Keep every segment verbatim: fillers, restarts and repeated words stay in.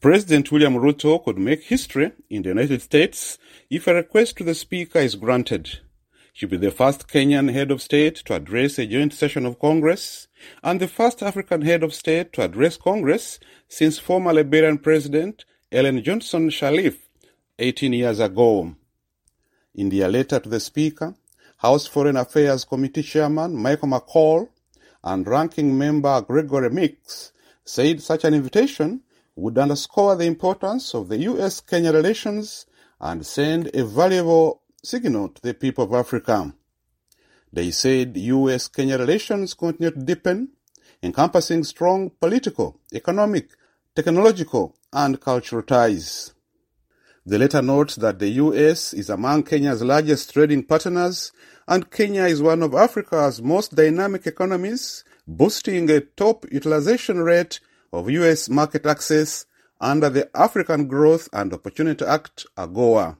President William Ruto could make history in the United States if a request to the Speaker is granted. He'll be the first Kenyan head of state to address a joint session of Congress and the first African head of state to address Congress since former Liberian President Ellen Johnson Sirleaf eighteen years ago. In their letter to the Speaker, House Foreign Affairs Committee Chairman Michael McCaul and Ranking Member Gregory Meeks said such an invitation would underscore the importance of the U S Kenya relations and send a valuable signal to the people of Africa. They said U S Kenya relations continue to deepen, encompassing strong political, economic, technological, and cultural ties. The letter notes that the U S is among Kenya's largest trading partners, and Kenya is one of Africa's most dynamic economies, boasting a top utilization rate of U S market access under the African Growth and Opportunity Act, AGOA.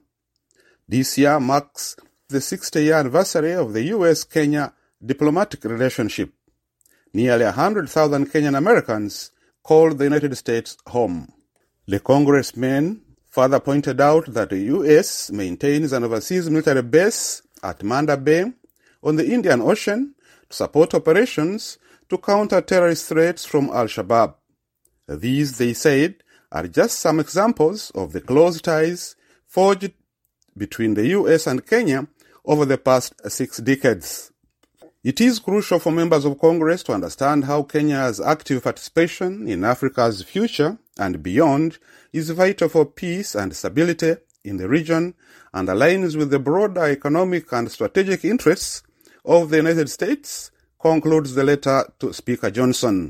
This year marks the sixty-year anniversary of the U S-Kenya diplomatic relationship. Nearly one hundred thousand Kenyan Americans call the United States home. The congressman further pointed out that the U S maintains an overseas military base at Manda Bay on the Indian Ocean to support operations to counter terrorist threats from Al-Shabaab. These, they said, are just some examples of the close ties forged between the U S and Kenya over the past six decades. It is crucial for members of Congress to understand how Kenya's active participation in Africa's future and beyond is vital for peace and stability in the region and aligns with the broader economic and strategic interests of the United States, concludes the letter to Speaker Johnson.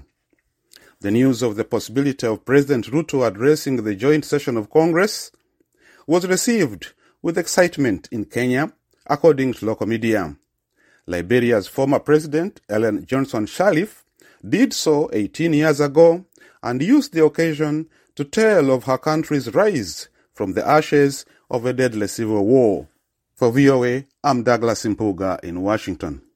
The news of the possibility of President Ruto addressing the joint session of Congress was received with excitement in Kenya, according to local media. Liberia's former president, Ellen Johnson Sirleaf, did so eighteen years ago and used the occasion to tell of her country's rise from the ashes of a deadly civil war. For V O A, I'm Douglas Impuga in Washington.